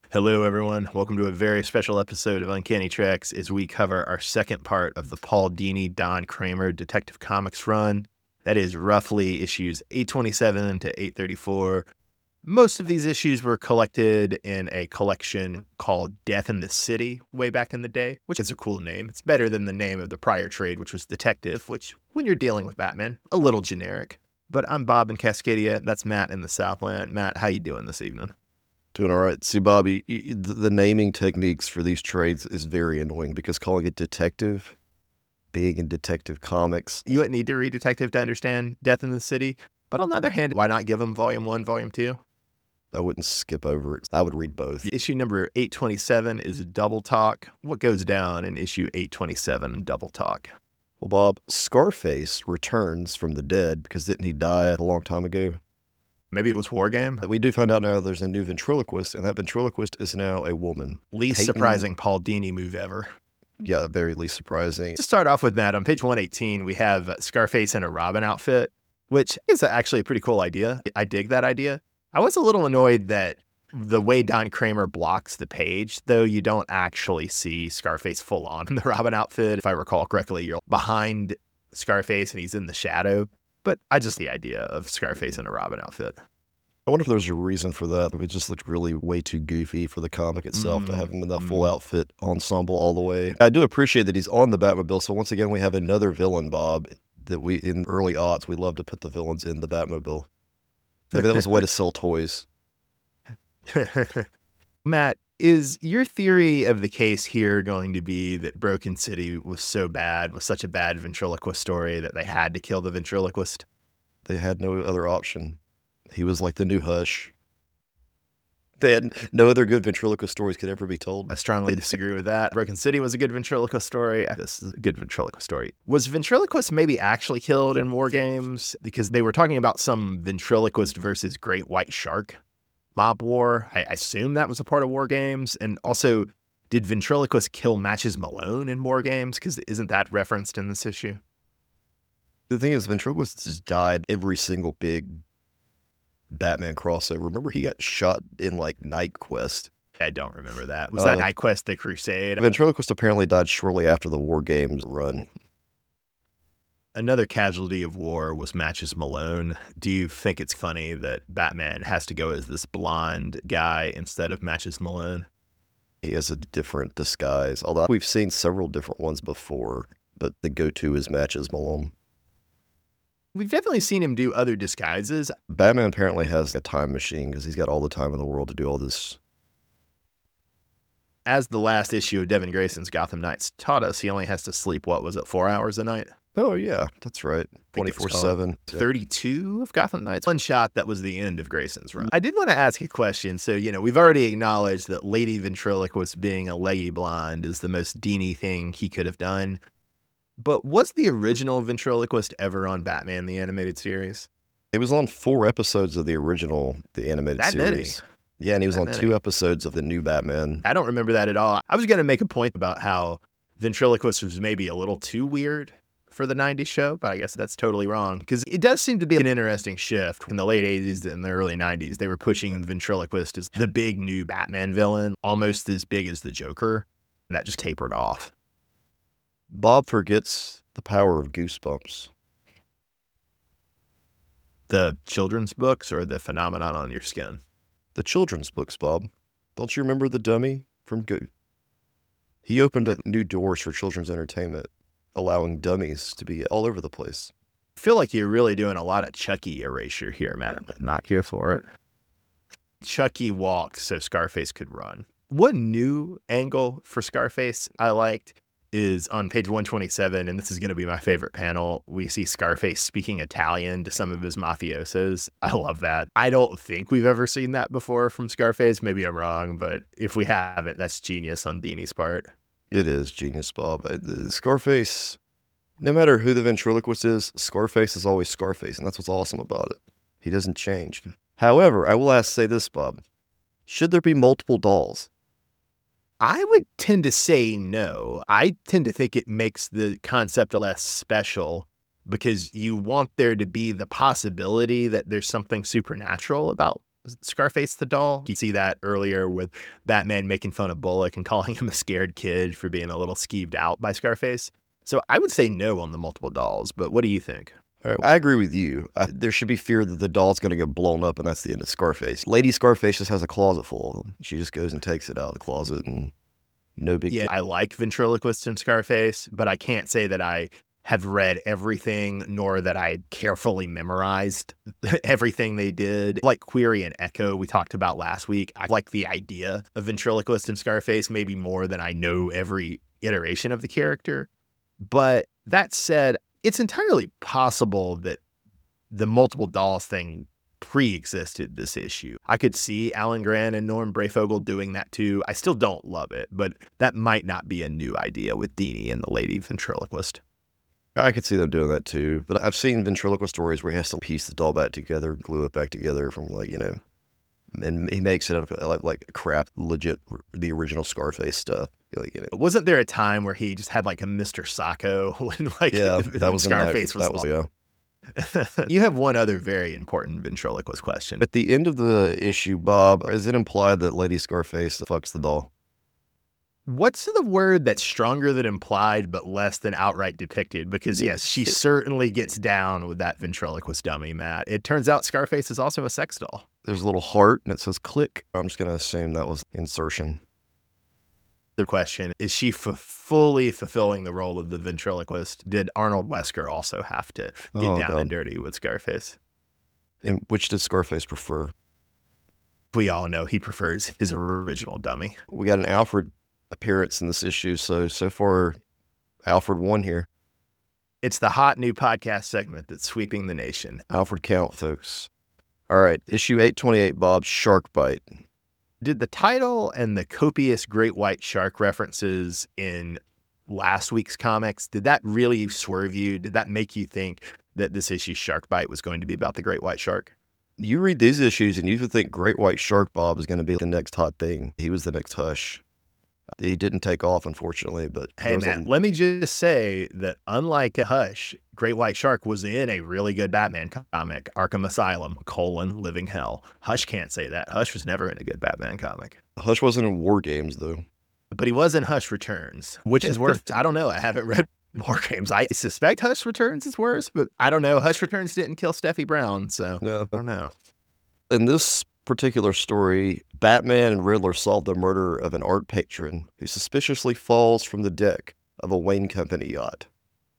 Hello, everyone. Welcome to a very special episode of Uncanny Treks as we cover our second part of the Paul Dini, Don Kramer Detective Comics run. That is roughly issues 827 to 834. Most of these issues were collected in a collection called Death in the City way back in the day, which is a cool name. It's better than the name of the prior trade, which was Detective, which, when you're dealing with Batman, a little generic. But I'm Bob in Cascadia. That's Matt in the Southland. Matt, how you doing this evening? Doing all right. See, Bobby, the naming techniques for these trades is very annoying because calling it detective, being in Detective Comics. You wouldn't need to read Detective to understand Death in the City. But on the other hand, why not give them Volume 1, Volume 2? I wouldn't skip over it. I would read both. Issue number 827 is Double Talk. What goes down in issue 827 Double Talk? Well, Bob, Scarface returns from the dead because didn't he die a long time ago? Maybe it was War Game. We do find out now there's a new ventriloquist, and that ventriloquist is now a woman. Least Peyton- surprising Paul Dini move ever. Yeah, very least surprising. To start off with that, on page 118, we have Scarface in a Robin outfit, which is actually a pretty cool idea. I dig that idea. I was a little annoyed that the way Don Kramer blocks the page, though you don't actually see Scarface full on in the Robin outfit. If I recall correctly, you're behind Scarface and he's in the shadow. But I just the idea of Scarface in a Robin outfit. I wonder if there's a reason for that. It just looked really way too goofy for the comic itself to have him in that full outfit ensemble all the way. I do appreciate that he's on the Batmobile. So once again, we have another villain, Bob, that we, in early aughts, we love to put the villains in the Batmobile. Maybe that was a way to sell toys. Matt, is your theory of the case here going to be that Broken City was such a bad ventriloquist story that they had to kill the ventriloquist? They had no other option. He was like the new Hush. They had no other good ventriloquist stories could ever be told. I strongly disagree with that. Broken City was a good ventriloquist story. This is a good ventriloquist story. Was ventriloquist maybe actually killed in War Games? Because they were talking about some ventriloquist versus Great White Shark mob war. I assume that was a part of War Games. And also, did ventriloquist kill Matches Malone in War Games? Because isn't that referenced in this issue? The thing is, ventriloquist just died every single big Batman crossover. Remember, he got shot in like Night Quest. I don't remember that. Was that Night Quest, The Crusade? Ventriloquist apparently died shortly after the War Games run. Another casualty of war was Matches Malone. Do you think it's funny that Batman has to go as this blonde guy instead of Matches Malone? He has a different disguise, although we've seen several different ones before, but the go-to is Matches Malone. We've definitely seen him do other disguises. Batman apparently has a time machine because he's got all the time in the world to do all this. As the last issue of Devin Grayson's Gotham Knights taught us, he only has to sleep, 4 hours a night? Oh, yeah, that's right. 24/7. 32 of Gotham Knights. One shot, that was the end of Grayson's run. I did want to ask a question. So, we've already acknowledged that Lady Ventriloquist being a leggy blonde is the most Dini thing he could have done. But was the original ventriloquist ever on Batman the Animated Series? It was on 4 episodes of the animated series. Yeah, and he was on 2 episodes of the new Batman. I don't remember that at all. I was going to make a point about how ventriloquist was maybe a little too weird for the 90s show, but I guess that's totally wrong because it does seem to be an interesting shift. In the late 80s and the early 90s, they were pushing ventriloquist as the big new Batman villain, almost as big as the Joker, and that just tapered off. Bob forgets the power of Goosebumps. The children's books or the phenomenon on your skin? The children's books, Bob. Don't you remember the dummy from He opened up new doors for children's entertainment, allowing dummies to be all over the place. I feel like you're really doing a lot of Chucky erasure here, man. I'm not here for it. Chucky walked so Scarface could run. One new angle for Scarface I liked is on page 127, and this is going to be my favorite panel. We see Scarface speaking Italian to some of his mafiosos. I love that. I don't think we've ever seen that before from Scarface. Maybe I'm wrong, but if we haven't, that's genius on Dini's part. It is genius, Bob. Scarface, no matter who the ventriloquist is, Scarface is always Scarface, and that's what's awesome about it. He doesn't change. However, I will say this, Bob. Should there be multiple dolls? I would tend to say no. I tend to think it makes the concept less special because you want there to be the possibility that there's something supernatural about Scarface the doll. You see that earlier with Batman making fun of Bullock and calling him a scared kid for being a little skeeved out by Scarface. So I would say no on the multiple dolls, but what do you think? All right, I agree with you. There should be fear that the doll's going to get blown up, and that's the end of Scarface. Lady Scarface just has a closet full of them. She just goes and takes it out of the closet, and no big deal. I like ventriloquist in Scarface, but I can't say that I have read everything, nor that I carefully memorized everything they did. Like Query and Echo, we talked about last week. I like the idea of ventriloquist in Scarface maybe more than I know every iteration of the character. But that said, it's entirely possible that the multiple dolls thing pre-existed this issue. I could see Alan Grant and Norm Brayfogle doing that too. I still don't love it, but that might not be a new idea with Dini and the lady ventriloquist. I could see them doing that too, but I've seen ventriloquist stories where he has to piece the doll back together, glue it back together from and he makes it like crap, legit, the original Scarface stuff. Wasn't there a time where he just had like a Mr. Sacco when that was Scarface yeah. You have one other very important ventriloquist question. At the end of the issue, Bob, is it implied that Lady Scarface fucks the doll? What's the word that's stronger than implied but less than outright depicted? Because yes, she certainly gets down with that ventriloquist dummy, Matt. It turns out Scarface is also a sex doll. There's a little heart and it says click. I'm just going to assume that was insertion. The question, is she fully fulfilling the role of the ventriloquist? Did Arnold Wesker also have to get down and dirty with Scarface? And which does Scarface prefer? We all know he prefers his original dummy. We got an Alfred appearance in this issue, so far Alfred won here. It's the hot new podcast segment that's sweeping the nation. Alfred count, folks. All right, issue 828, Bob, Shark Bite. Did the title and the copious great white shark references in last week's comics, did that really swerve you? Did that make you think that this issue's Shark Bite was going to be about the great white shark? You read these issues and you would think great white shark Bob is going to be the next hot thing. He was the next Hush. He didn't take off, unfortunately, but... Hey, man, let me just say that unlike Hush, Great White Shark was in a really good Batman comic, Arkham Asylum, Living Hell. Hush can't say that. Hush was never in a good Batman comic. Hush wasn't in War Games, though. But he was in Hush Returns, which is worth... I don't know. I haven't read War Games. I suspect Hush Returns is worse, but I don't know. Hush Returns didn't kill Steffi Brown, so I don't know. In this particular story, Batman and Riddler solve the murder of an art patron who suspiciously falls from the deck of a Wayne Company yacht.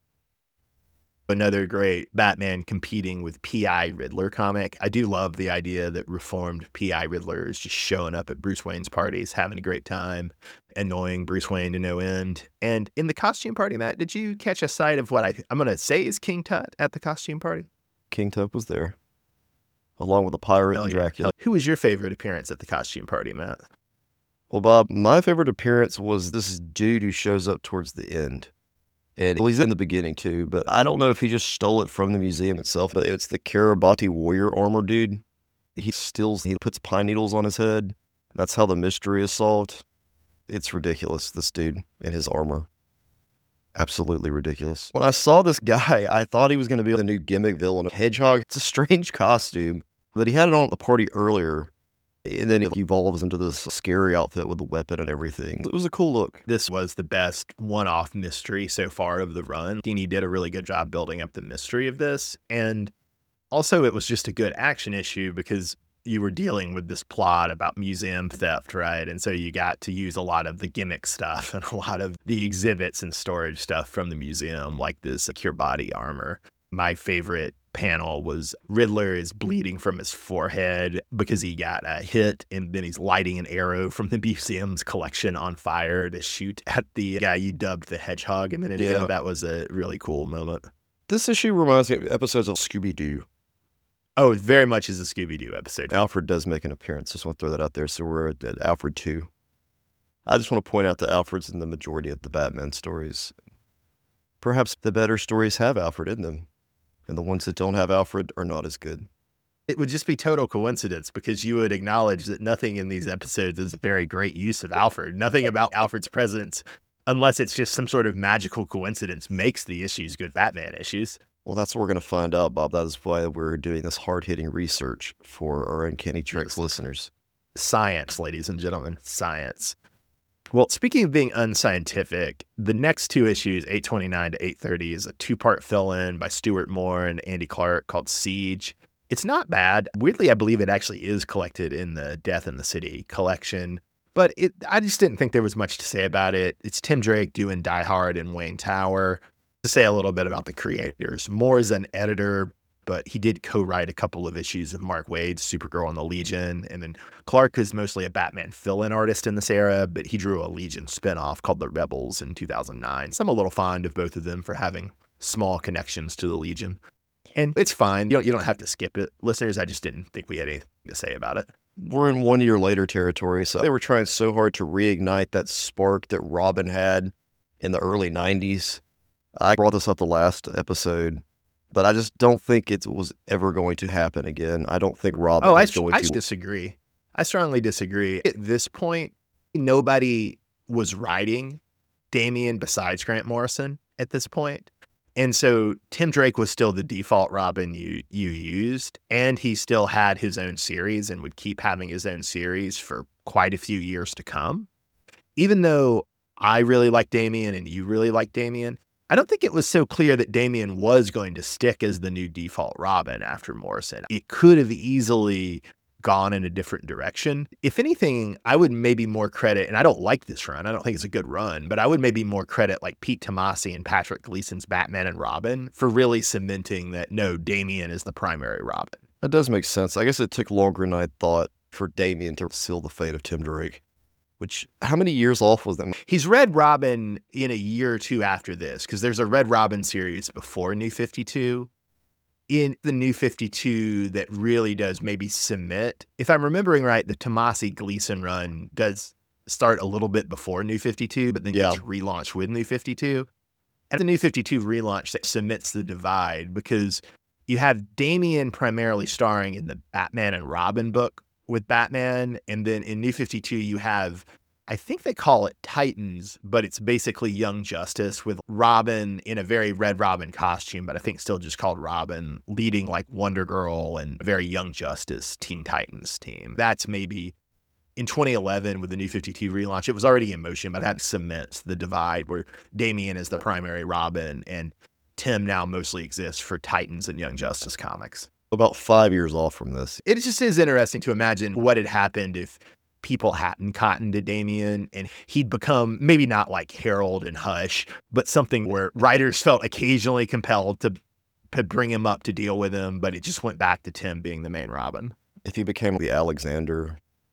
Another great Batman competing with P.I. Riddler comic. I do love the idea that reformed P.I. Riddler is just showing up at Bruce Wayne's parties, having a great time, annoying Bruce Wayne to no end. And in the costume party, Matt, did you catch a sight of what I'm going to say is King Tut at the costume party? King Tut was there, along with the pirate and Dracula. Who was your favorite appearance at the costume party, Matt? Well, Bob, my favorite appearance was this dude who shows up towards the end. And he's in the beginning too, but I don't know if he just stole it from the museum itself, but it's the Karabati warrior armor dude. He puts pine needles on his head. That's how the mystery is solved. It's ridiculous, this dude and his armor. Absolutely ridiculous. When I saw this guy, I thought he was going to be the new gimmick villain. Hedgehog, it's a strange costume, but he had it on at the party earlier. And then it evolves into this scary outfit with the weapon and everything. It was a cool look. This was the best one-off mystery so far of the run. Dini did a really good job building up the mystery of this. And also it was just a good action issue because you were dealing with this plot about museum theft, right? And so you got to use a lot of the gimmick stuff and a lot of the exhibits and storage stuff from the museum, like this Cure Body armor. My favorite panel was Riddler is bleeding from his forehead because he got a hit, and then he's lighting an arrow from the museum's collection on fire to shoot at the guy you dubbed the Hedgehog a minute ago. That was a really cool moment. This issue reminds me of episodes of Scooby-Doo. Oh, it very much is a Scooby-Doo episode. Alfred does make an appearance. Just want to throw that out there. So we're at Alfred 2. I just want to point out that Alfred's in the majority of the Batman stories. Perhaps the better stories have Alfred in them, and the ones that don't have Alfred are not as good. It would just be total coincidence because you would acknowledge that nothing in these episodes is a very great use of Alfred. Nothing about Alfred's presence, unless it's just some sort of magical coincidence, makes the issues good Batman issues. Well, that's what we're going to find out, Bob. That is why we're doing this hard-hitting research for our Uncanny Treks listeners. Science, ladies and gentlemen, science. Well, speaking of being unscientific, the next two issues, 829 to 830, is a two-part fill-in by Stuart Moore and Andy Clark called Siege. It's not bad. Weirdly, I believe it actually is collected in the Death in the City collection, but I just didn't think there was much to say about it. It's Tim Drake doing Die Hard and Wayne Tower. To say a little bit about the creators, Moore is an editor, but he did co-write a couple of issues of Mark Waid's Supergirl and the Legion. And then Clark is mostly a Batman fill-in artist in this era, but he drew a Legion spinoff called The Rebels in 2009. So I'm a little fond of both of them for having small connections to the Legion. And it's fine. You don't have to skip it. Listeners, I just didn't think we had anything to say about it. We're in 1 year later territory, so they were trying so hard to reignite that spark that Robin had in the early 90s. I brought this up the last episode, but I just don't think it was ever going to happen again. I don't think Robin is going to. I disagree. I strongly disagree. At this point, nobody was writing Damian besides Grant Morrison at this point. And so Tim Drake was still the default Robin you used, and he still had his own series and would keep having his own series for quite a few years to come. Even though I really like Damian and you really like Damian, I don't think it was so clear that Damian was going to stick as the new default Robin after Morrison. It could have easily gone in a different direction. If anything, I would maybe more credit, and I don't like this run, I don't think it's a good run, but I would maybe more credit like Pete Tomasi and Patrick Gleason's Batman and Robin for really cementing that, no, Damian is the primary Robin. That does make sense. I guess it took longer than I thought for Damian to seal the fate of Tim Drake. Which, how many years off was that? He's read Robin in a year or two after this, because there's a Red Robin series before New 52. In the New 52 that really does maybe cement. If I'm remembering right, the Tomasi Gleason run does start a little bit before New 52, but then gets relaunched with New 52. And the New 52 relaunch that cements the divide, because you have Damian primarily starring in the Batman and Robin book with Batman, and then in New 52 you have, I think they call it Titans, but it's basically Young Justice with Robin in a very Red Robin costume, but I think still just called Robin, leading like Wonder Girl and a very Young Justice Teen Titans team. That's maybe in 2011 with the New 52 relaunch. It was already in motion, but that cements the divide where Damian is the primary Robin and Tim now mostly exists for Titans and Young Justice comics. About 5 years off from this. It just is interesting to imagine what had happened if people hadn't cottoned to Damian and he'd become maybe not like Harold and Hush, but something where writers felt occasionally compelled to bring him up to deal with him, but it just went back to Tim being the main Robin. If he became the Alexander,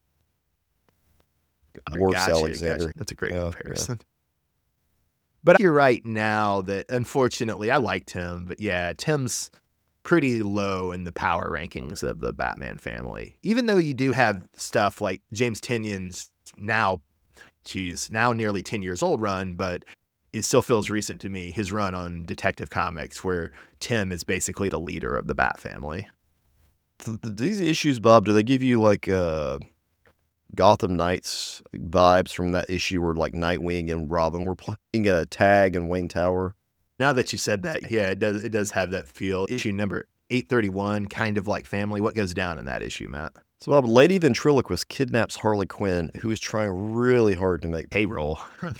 Alexander. Gotcha. That's a great comparison. Yeah. But you're right now that unfortunately I liked him, but yeah, Tim's pretty low in the power rankings of the Batman family. Even though you do have stuff like James Tynion's now nearly 10 years old run, but it still feels recent to me, his run on Detective Comics, where Tim is basically the leader of the Bat family. These issues, Bob, do they give you like Gotham Knights vibes from that issue where like Nightwing and Robin were playing a tag in Wayne Tower? Now that you said that, yeah, it does have that feel. Issue number 831, kind of like family. What goes down in that issue, Matt? So, Bob, Lady Ventriloquist kidnaps Harley Quinn, who is trying really hard to make payroll.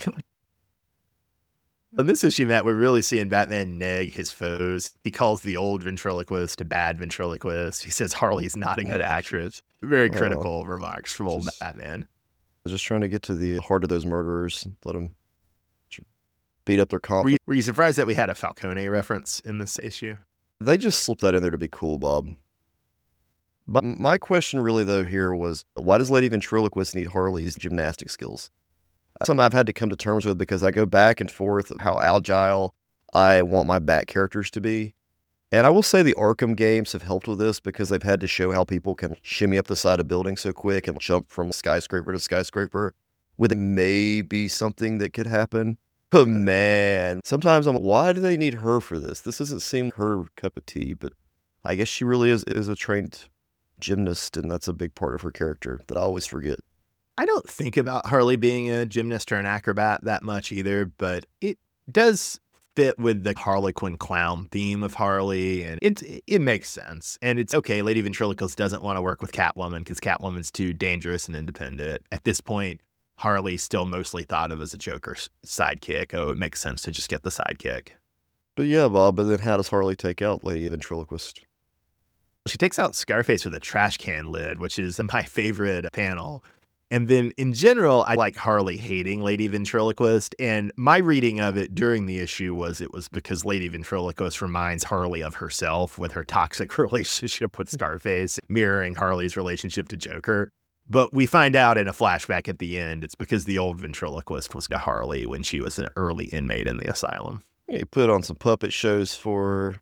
In this issue, Matt, we're really seeing Batman nag his foes. He calls the old ventriloquist a bad ventriloquist. He says Harley's not a good actress. Very critical remarks from old Batman. Just trying to get to the heart of those murderers, let them beat up their comp. Were you surprised that we had a Falcone reference in this issue? They just slipped that in there to be cool, Bob. But my question really, though, here was, why does Lady Ventriloquist need Harley's gymnastic skills? Something I've had to come to terms with because I go back and forth how agile I want my Bat characters to be. And I will say the Arkham games have helped with this because they've had to show how people can shimmy up the side of buildings so quick and jump from skyscraper to skyscraper with maybe something that could happen. But man, sometimes I'm like, why do they need her for this? This doesn't seem her cup of tea, but I guess she really is a trained gymnast, and that's a big part of her character that I always forget. I don't think about Harley being a gymnast or an acrobat that much either, but it does fit with the Harlequin clown theme of Harley, and it makes sense. And it's okay. Lady Ventriloquist doesn't want to work with Catwoman because Catwoman's too dangerous and independent. At this point, Harley's still mostly thought of as a Joker's sidekick. Oh, it makes sense to just get the sidekick. But yeah, Bob, but then how does Harley take out Lady Ventriloquist? She takes out Scarface with a trash can lid, which is my favorite panel. And then in general, I like Harley hating Lady Ventriloquist. And my reading of it during the issue was it was because Lady Ventriloquist reminds Harley of herself with her toxic relationship with Scarface, mirroring Harley's relationship to Joker. But we find out in a flashback at the end, it's because the old ventriloquist was to Harley when she was an early inmate in the asylum. Yeah, he put on some puppet shows for her.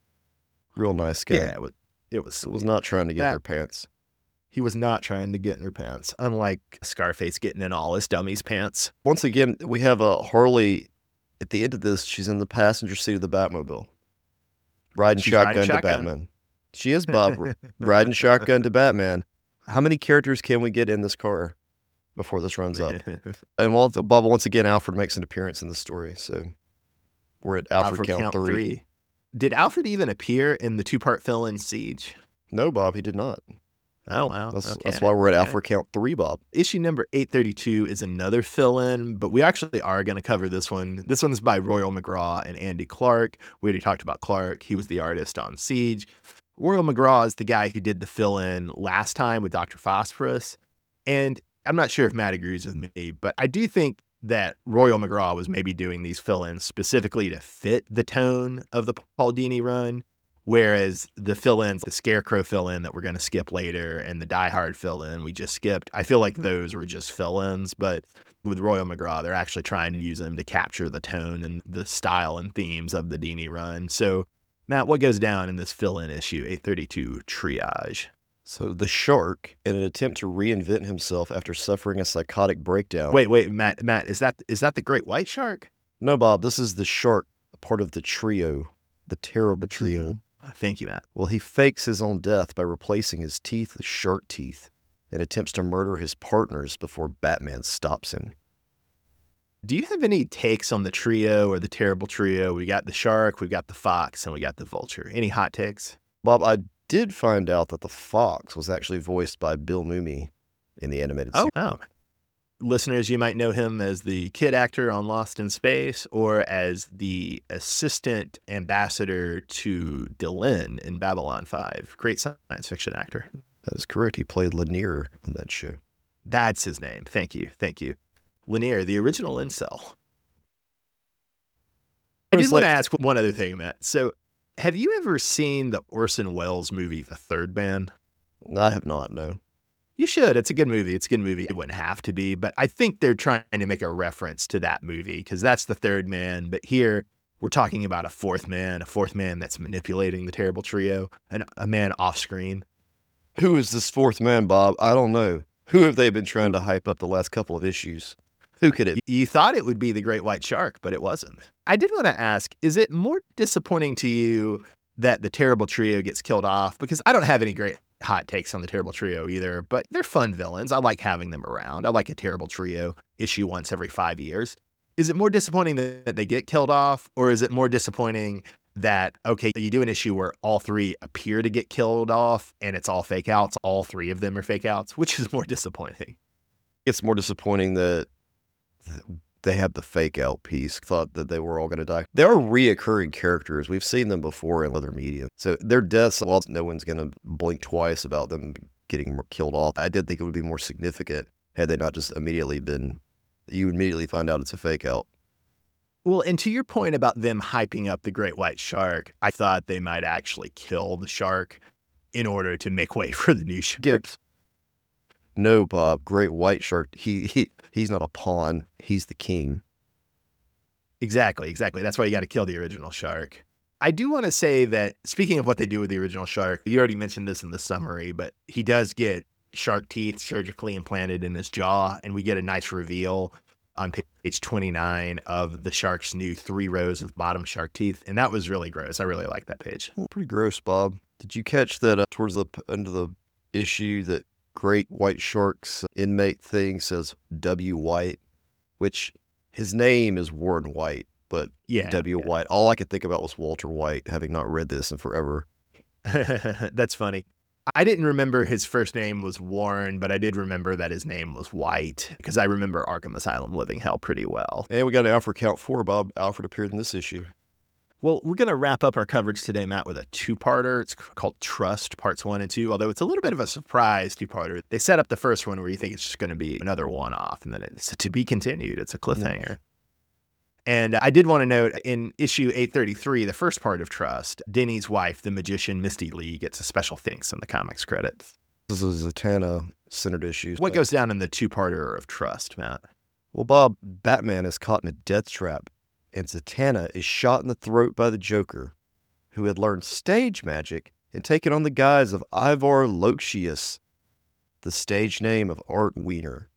Real nice guy. Yeah, it was not trying to get in her pants. He was not trying to get in her pants, unlike Scarface getting in all his dummies' pants. Once again, we have a Harley at the end of this. She's in the passenger seat of the Batmobile, riding shotgun to Batman. She is, Bob, riding shotgun to Batman. How many characters can we get in this car before this runs up? And Bob, once again, Alfred makes an appearance in the story. So we're at Alfred count 3. Did Alfred even appear in the 2-part fill-in Siege? No, Bob, he did not. Oh, wow. That's why we're at Alfred count 3, Bob. Issue number 832 is another fill-in, but we actually are going to cover this one. This one's by Royal McGraw and Andy Clark. We already talked about Clark. He was the artist on Siege. Royal McGraw is the guy who did the fill-in last time with Dr. Phosphorus. And I'm not sure if Matt agrees with me, but I do think that Royal McGraw was maybe doing these fill-ins specifically to fit the tone of the Paul Dini run. Whereas the fill-ins, the Scarecrow fill-in that we're going to skip later and the Die Hard fill-in we just skipped, I feel like those were just fill-ins. But with Royal McGraw, they're actually trying to use them to capture the tone and the style and themes of the Dini run. So, Matt, what goes down in this fill-in issue, 832 Triage? So the Shark, in an attempt to reinvent himself after suffering a psychotic breakdown. Wait, Matt, is that the Great White Shark? No, Bob, this is the Shark, part of the trio, the terrible trio. Thank you, Matt. Well, he fakes his own death by replacing his teeth with shark teeth and attempts to murder his partners before Batman stops him. Do you have any takes on the trio or the terrible trio? We got the Shark, we've got the Fox, and we got the Vulture. Any hot takes? Bob, I did find out that the Fox was actually voiced by Bill Mumy in the animated series. Oh. Listeners, you might know him as the kid actor on Lost in Space or as the assistant ambassador to Delenn in Babylon 5. Great science fiction actor. That is correct. He played Lanier in that show. That's his name. Thank you. Lanier, the original incel. I did want to ask one other thing, Matt. So, have you ever seen the Orson Welles movie, The Third Man? I have not, no. You should. It's a good movie. It wouldn't have to be, but I think they're trying to make a reference to that movie because that's the third man. But here we're talking about a fourth man that's manipulating the terrible trio, and a man off screen. Who is this fourth man, Bob? I don't know. Who have they been trying to hype up the last couple of issues? Who could it be? You thought it would be the Great White Shark, but it wasn't. I did want to ask, is it more disappointing to you that the terrible trio gets killed off? Because I don't have any great hot takes on the terrible trio either, but they're fun villains. I like having them around. I like a terrible trio issue once every 5 years. Is it more disappointing that they get killed off, or is it more disappointing that, okay, you do an issue where all three appear to get killed off and it's all fake outs, all three of them are fake outs? Which is more disappointing? It's more disappointing that they have the fake out piece. Thought that they were all going to die. They are reoccurring characters. We've seen them before in other media. So their deaths, well, no one's going to blink twice about them getting killed off. I did think it would be more significant had they not just immediately been, you immediately find out it's a fake out. Well, and to your point about them hyping up the Great White Shark, I thought they might actually kill the shark in order to make way for the new shark. No, Bob, Great White Shark, he's not a pawn. He's the king. Exactly. That's why you got to kill the original shark. I do want to say that, speaking of what they do with the original shark, you already mentioned this in the summary, but he does get shark teeth surgically implanted in his jaw, and we get a nice reveal on page 29 of the shark's new 3 rows of bottom shark teeth, and that was really gross. I really like that page. Pretty gross, Bob. Did you catch that towards the end of the issue that Great White Shark's inmate thing says W. White, which his name is Warren White. but Yeah. W. White. All I could think about was Walter White, having not read this in forever. That's funny. I didn't remember his first name was Warren, but I did remember that his name was White because I remember Arkham Asylum Living Hell pretty well. And we got an Alfred count 4, Bob. Alfred appeared in this issue. Well, we're going to wrap up our coverage today, Matt, with a two-parter. It's called Trust, Parts 1 and 2, although it's a little bit of a surprise two-parter. They set up the first one where you think it's just going to be another one-off, and then it's to be continued. It's a cliffhanger. And I did want to note, in issue 833, the first part of Trust, Denny's wife, the magician Misty Lee, gets a special thanks in the comics credits. This is Zatanna-centered issue. What goes down in the two-parter of Trust, Matt? Well, Bob, Batman is caught in a death trap, and Zatanna is shot in the throat by the Joker, who had learned stage magic and taken on the guise of Ivar Loxias, the stage name of Art Wiener.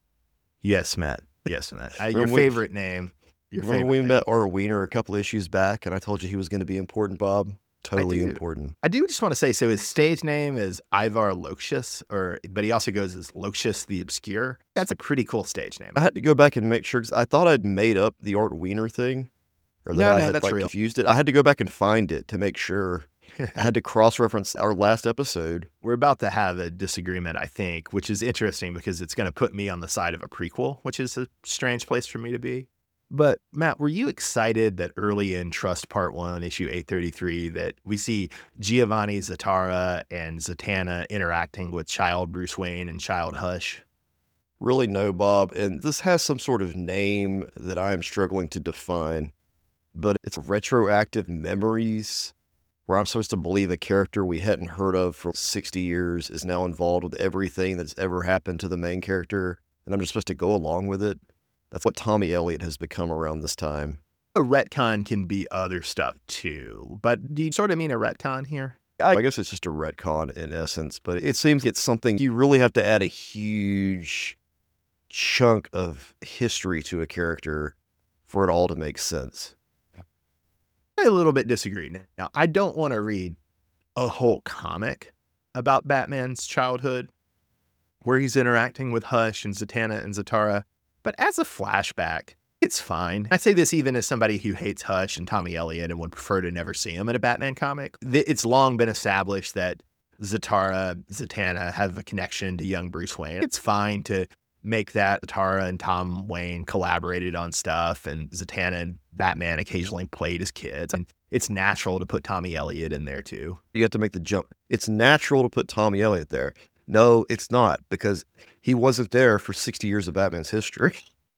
Yes, Matt. Yes, Matt. Your favorite name. Remember we met Art Wiener a couple issues back, and I told you he was going to be important, Bob? Totally important. I do just want to say, so his stage name is Ivar Loxias, but he also goes as Loxias the Obscure. That's a pretty cool stage name. I had to go back and make sure, because I thought I'd made up the Art Wiener thing. Or that I had that's real. Confused it. I had to go back and find it to make sure. I had to cross-reference our last episode. We're about to have a disagreement, I think, which is interesting because it's going to put me on the side of a prequel, which is a strange place for me to be. But Matt, were you excited that early in Trust Part 1, issue 833, that we see Giovanni Zatara and Zatanna interacting with child Bruce Wayne and child Hush? Really no, Bob. And this has some sort of name that I am struggling to define. But it's retroactive memories, where I'm supposed to believe a character we hadn't heard of for 60 years is now involved with everything that's ever happened to the main character. And I'm just supposed to go along with it. That's what Tommy Elliott has become around this time. A retcon can be other stuff too, but do you sort of mean a retcon here? I guess it's just a retcon in essence, but it seems it's something you really have to add a huge chunk of history to a character for it all to make sense. I a little bit disagree. Now, I don't want to read a whole comic about Batman's childhood where he's interacting with Hush and Zatanna and Zatara. But as a flashback, it's fine. I say this even as somebody who hates Hush and Tommy Elliott and would prefer to never see him in a Batman comic. It's long been established that Zatanna have a connection to young Bruce Wayne. It's fine to make that Zatara and Tom Wayne collaborated on stuff, and Zatanna and Batman occasionally played as kids. And it's natural to put Tommy Elliott in there too. You have to make the jump. It's natural to put Tommy Elliott there. No, it's not, because he wasn't there for 60 years of Batman's history.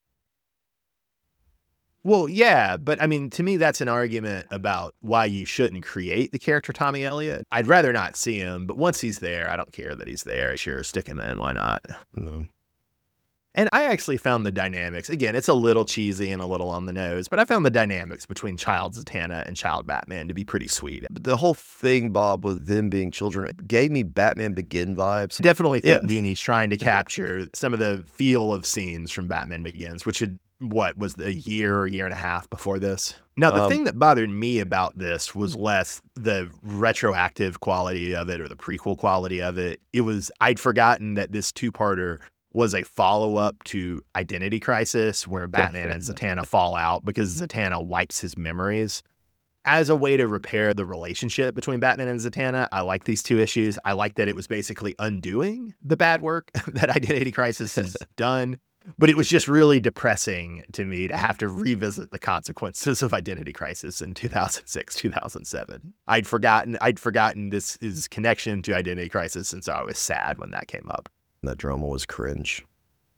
Well, yeah, but I mean, to me, that's an argument about why you shouldn't create the character Tommy Elliott. I'd rather not see him, but once he's there, I don't care that he's there. Sure, stick him in. Why not? No. And I actually found the dynamics, again, it's a little cheesy and a little on the nose, but I found the dynamics between child Zatanna and child Batman to be pretty sweet. But the whole thing, Bob, with them being children, it gave me Batman Begin vibes. Definitely think Dini's trying to capture some of the feel of scenes from Batman Begins, which was a year and a half before this. Now, the thing that bothered me about this was less the retroactive quality of it or the prequel quality of it. I'd forgotten that this two-parter was a follow-up to Identity Crisis, where Batman and Zatanna fall out because Zatanna wipes his memories. As a way to repair the relationship between Batman and Zatanna, I like these two issues. I like that it was basically undoing the bad work that Identity Crisis has done. But it was just really depressing to me to have to revisit the consequences of Identity Crisis in 2006, 2007. I'd forgotten this connection to Identity Crisis, and so I was sad when that came up. That drama was cringe.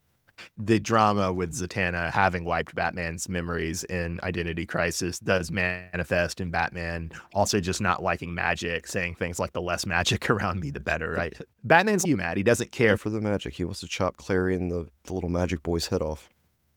The drama with Zatanna having wiped Batman's memories in Identity Crisis does manifest in Batman also just not liking magic, saying things like the less magic around me, the better, right? Batman's you, Matt. He doesn't care for the magic. He wants to chop Clarion, the little magic boy's head off.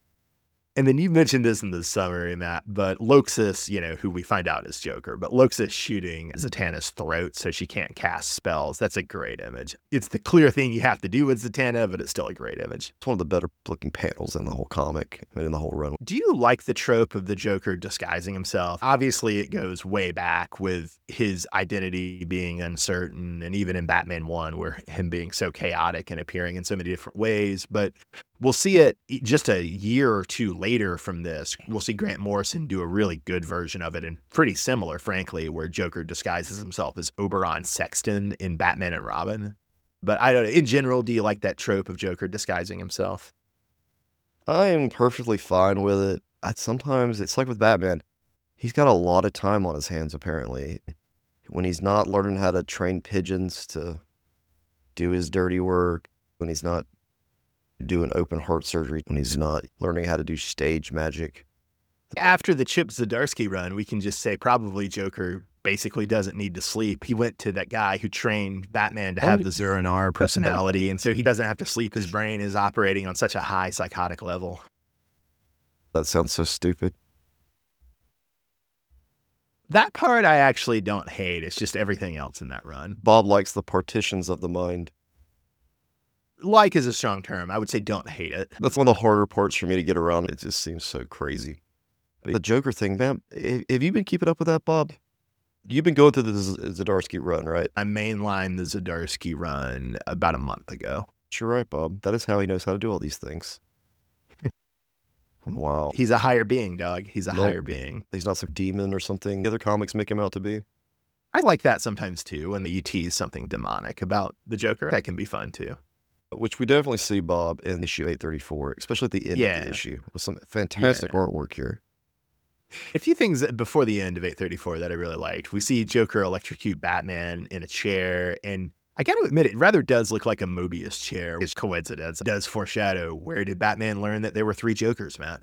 And then you mentioned this in the summary, Matt, but Loxias, who we find out is Joker, but Loxias shooting Zatanna's throat so she can't cast spells. That's a great image. It's the clear thing you have to do with Zatanna, but it's still a great image. It's one of the better looking panels in the whole comic and in the whole run. Do you like the trope of the Joker disguising himself? Obviously, it goes way back with his identity being uncertain, and even in Batman 1, where him being so chaotic and appearing in so many different ways, but we'll see it just a year or two later from this, we'll see Grant Morrison do a really good version of it, and pretty similar, frankly, where Joker disguises himself as Oberon Sexton in Batman and Robin. But I don't know. In general, do you like that trope of Joker disguising himself? I am perfectly fine with it. Sometimes it's like with Batman. He's got a lot of time on his hands, apparently. When he's not learning how to train pigeons to do his dirty work, when he's not doing open heart surgery, when he's not learning how to do stage magic. After the Chip Zdarsky run, we can just say probably Joker basically doesn't need to sleep. He went to that guy who trained Batman to have the Zur-En-Arrh personality, and so he doesn't have to sleep. His brain is operating on such a high psychotic level. That sounds so stupid. That part I actually don't hate. It's just everything else in that run. Bob likes the partitions of the mind. Like is a strong term. I would say don't hate it. That's one of the harder parts for me to get around. It just seems so crazy. The Joker thing, man, have you been keeping up with that, Bob? You've been going through the Zdarsky run, right? I mainlined the Zdarsky run about a month ago. You're right, Bob. That is how he knows how to do all these things. Wow. He's a higher being, dog. He's a higher being. He's not some demon or something the other comics make him out to be. I like that sometimes, too, when you tease something demonic about the Joker. That can be fun, too. Which we definitely see, Bob, in issue 834, especially at the end of the issue, with some fantastic artwork here. A few things before the end of 834 that I really liked. We see Joker electrocute Batman in a chair, and I got to admit, it rather does look like a Mobius chair. It's coincidence. It does foreshadow, where did Batman learn that there were 3 Jokers, Matt?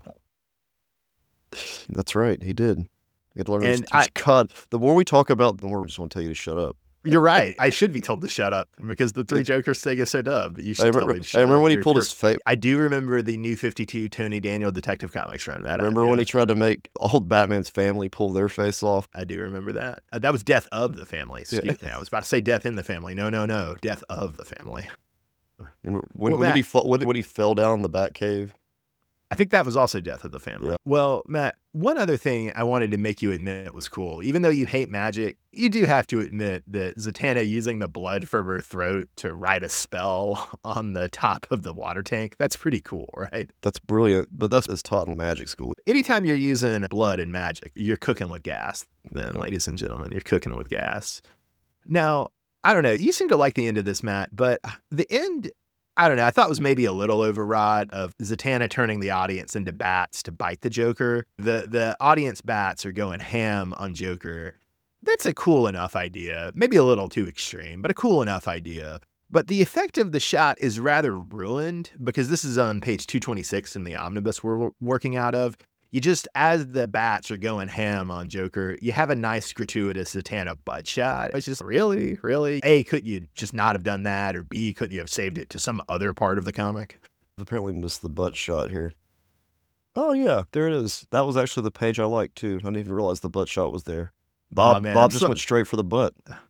That's right. He did. He had to learn. And God, the more we talk about, the more I just want to tell you to shut up. You're right. I should be told to shut up because the 3 Jokers thing is so dumb. But you should tell me to shut I remember up. when he pulled his face. I do remember the New 52 Tony Daniel Detective Comics run. Remember when he tried to make old Batman's family pull their face off? I do remember that. That was Death of the Family. Excuse me. I was about to say Death in the Family. No. Death of the Family. And when he fell down the Batcave? I think that was also Death of the Family. Yeah. Well, Matt, one other thing I wanted to make you admit was cool. Even though you hate magic, you do have to admit that Zatanna using the blood from her throat to write a spell on the top of the water tank, that's pretty cool, right? That's brilliant, but that's taught in magic school. Anytime you're using blood in magic, you're cooking with gas. Then, ladies and gentlemen, you're cooking with gas. Now, I don't know. You seem to like the end of this, Matt, but the end, I don't know. I thought it was maybe a little overwrought of Zatanna turning the audience into bats to bite the Joker. The audience bats are going ham on Joker. That's a cool enough idea. Maybe a little too extreme, but a cool enough idea. But the effect of the shot is rather ruined because this is on page 226 in the omnibus we're working out of. You just, as the bats are going ham on Joker, you have a nice gratuitous Zatanna butt shot. It's just really? A, couldn't you just not have done that? Or B, couldn't you have saved it to some other part of the comic? Apparently missed the butt shot here. Oh yeah, there it is. That was actually the page I liked too. I didn't even realize the butt shot was there. Bob just went straight for the butt.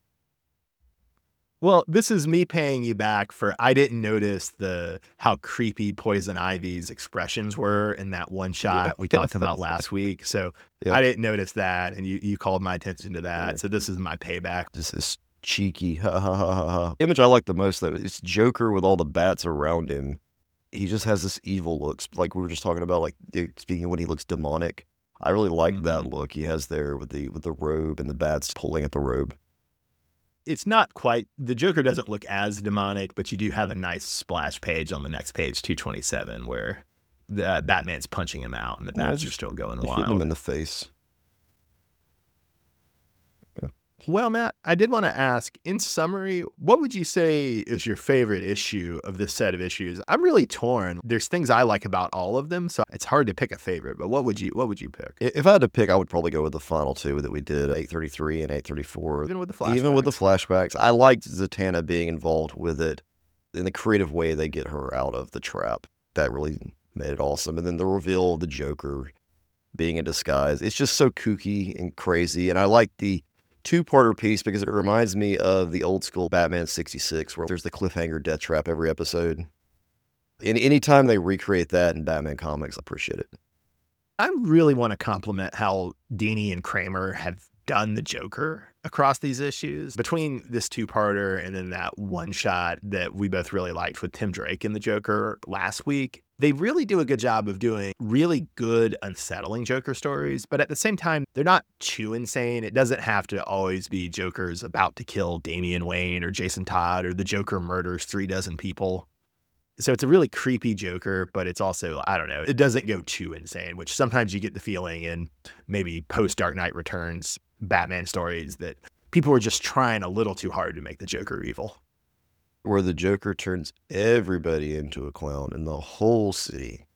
Well, this is me paying you back for I didn't notice how creepy Poison Ivy's expressions were in that one shot we talked about last week. So I didn't notice that, and you called my attention to that. Yeah. So this is my payback. This is cheeky. Ha ha ha ha ha. Image I like the most though is Joker with all the bats around him. He just has this evil look, like we were just talking about, like speaking of when he looks demonic. I really like that look he has there with the robe and the bats pulling at the robe. It's not quite, the Joker doesn't look as demonic, but you do have a nice splash page on the next page, 227, where the Batman's punching him out and the bats are still going wild. Hit him in the face. Yeah. Well, Matt, I did want to ask, in summary, what would you say is your favorite issue of this set of issues? I'm really torn. There's things I like about all of them, so it's hard to pick a favorite, but what would you pick? If I had to pick, I would probably go with the final two that we did, 833 and 834. Even with the flashbacks? Even with the flashbacks. I liked Zatanna being involved with it in the creative way they get her out of the trap. That really made it awesome. And then the reveal of the Joker being in disguise. It's just so kooky and crazy, and I like the two-parter piece because it reminds me of the old school Batman 66 where there's the cliffhanger death trap every episode. And anytime they recreate that in Batman comics, I appreciate it. I really want to compliment how Dini and Kramer have done the Joker across these issues. Between this two-parter and then that one shot that we both really liked with Tim Drake and the Joker last week, They really do a good job of doing really good, unsettling Joker stories, but at the same time, they're not too insane. It doesn't have to always be Joker's about to kill Damian Wayne or Jason Todd, or the Joker murders 36 people. So it's a really creepy Joker, but it's also, I don't know, it doesn't go too insane, which sometimes you get the feeling in maybe post Dark Knight Returns Batman stories that people were just trying a little too hard to make the Joker evil. Where the Joker turns everybody into a clown in the whole city.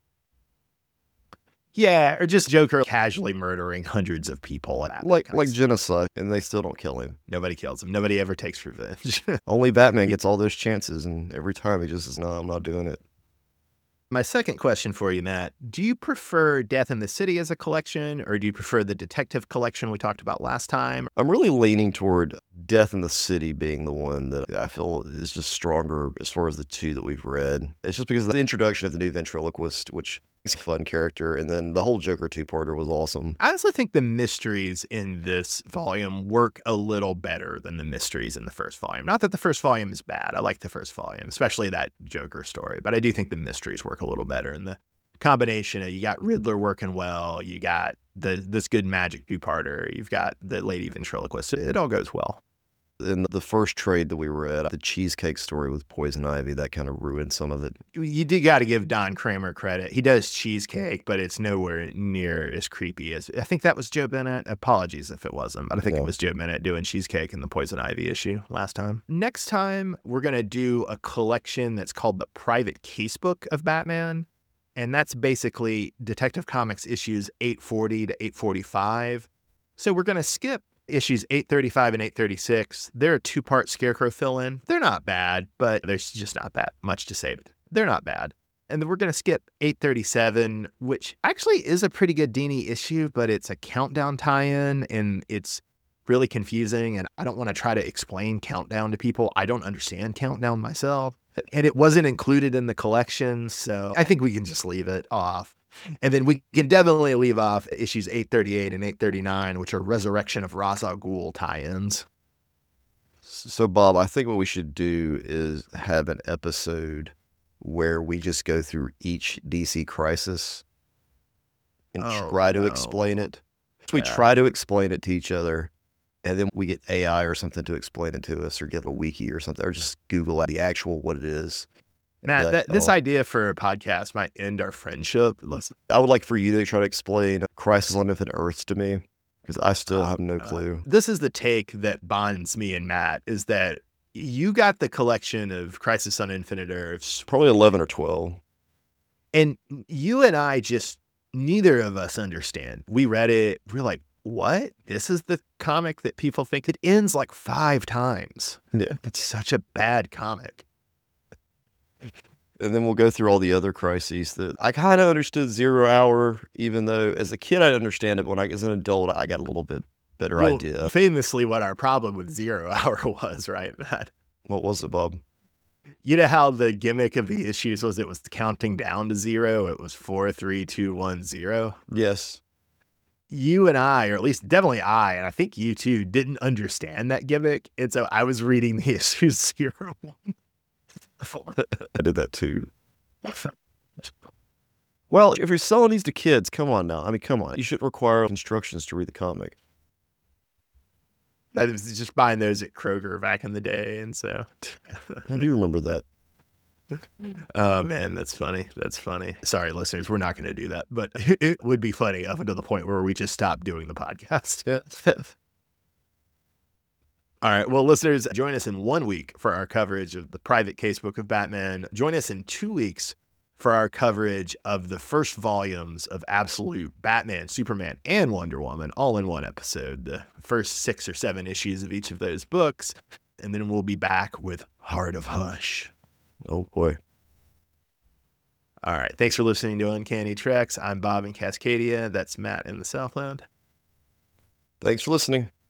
Yeah, or just Joker casually murdering hundreds of people. Like genocide, and they still don't kill him. Nobody kills him. Nobody ever takes revenge. Only Batman gets all those chances, and every time he just says, no, I'm not doing it. My second question for you, Matt, do you prefer Death in the City as a collection, or do you prefer the detective collection we talked about last time? I'm really leaning toward Death in the City being the one that I feel is just stronger as far as the two that we've read. It's just because of the introduction of the new ventriloquist, which is a fun character, and then the whole Joker two-parter was awesome. I honestly think the mysteries in this volume work a little better than the mysteries in the first volume. Not that the first volume is bad. I like the first volume, especially that Joker story, but I do think the mysteries work a little better. And the combination of, you got Riddler working well, you got this good magic two-parter, you've got the lady ventriloquist. It all goes well. In the first trade that we read, the cheesecake story with Poison Ivy, that kind of ruined some of it. You do got to give Don Kramer credit. He does cheesecake, but it's nowhere near as creepy as, I think that was Joe Bennett. Apologies if it wasn't, but I think it was Joe Bennett doing cheesecake in the Poison Ivy issue last time. Next time, we're going to do a collection that's called the Private Casebook of Batman. And that's basically Detective Comics issues 840 to 845. So we're going to skip issues 835 and 836. They're a two-part Scarecrow fill-in. They're not bad, but there's just not that much to say. They're not bad. And then we're going to skip 837, which actually is a pretty good Dini issue, but it's a Countdown tie-in, and it's really confusing, and I don't want to try to explain Countdown to people. I don't understand Countdown myself, and it wasn't included in the collection, so I think we can just leave it off. And then we can definitely leave off issues 838 and 839, which are Resurrection of Ra's al Ghul tie-ins. So, Bob, I think what we should do is have an episode where we just go through each DC crisis and try to explain it. So we try to explain it to each other, and then we get AI or something to explain it to us, or get a wiki or something, or just Google the actual what it is. Matt, this idea for a podcast might end our friendship. Listen, I would like for you to try to explain Crisis on Infinite Earths to me, because I still have no clue. This is the take that bonds me and Matt, is that you got the collection of Crisis on Infinite Earths. Probably 11 or 12. And you and I just, neither of us understand. We read it. We're like, what? This is the comic that people think it ends like 5 times. Yeah. It's such a bad comic. And then we'll go through all the other crises that I kind of understood. 0 Hour, even though as a kid I understand it, when I was an adult I got a little bit better idea. Famously, what our problem with 0 Hour was, right, Matt? What was it, Bob? You know how the gimmick of the issues was it was counting down to 0? It was 4, 3, 2, 1, 0. Yes. You and I, or at least definitely I, and I think you too, didn't understand that gimmick. And so I was reading the issues 0, 1. I did that too. Well, if you're selling these to kids, come on now. I mean, come on. You should require instructions to read the comic. I was just buying those at Kroger back in the day, and so I do remember that. Oh man, that's funny. That's funny. Sorry, listeners, we're not going to do that, but it would be funny up until the point where we just stopped doing the podcast. Yeah. All right. Well, listeners, join us in 1 week for our coverage of the Private Casebook of Batman. Join us in 2 weeks for our coverage of the first volumes of Absolute Batman, Superman, and Wonder Woman, all in one episode. The first 6 or 7 issues of each of those books. And then we'll be back with Heart of Hush. Oh, boy. All right. Thanks for listening to Uncanny Treks. I'm Bob in Cascadia. That's Matt in the Southland. Thanks for listening.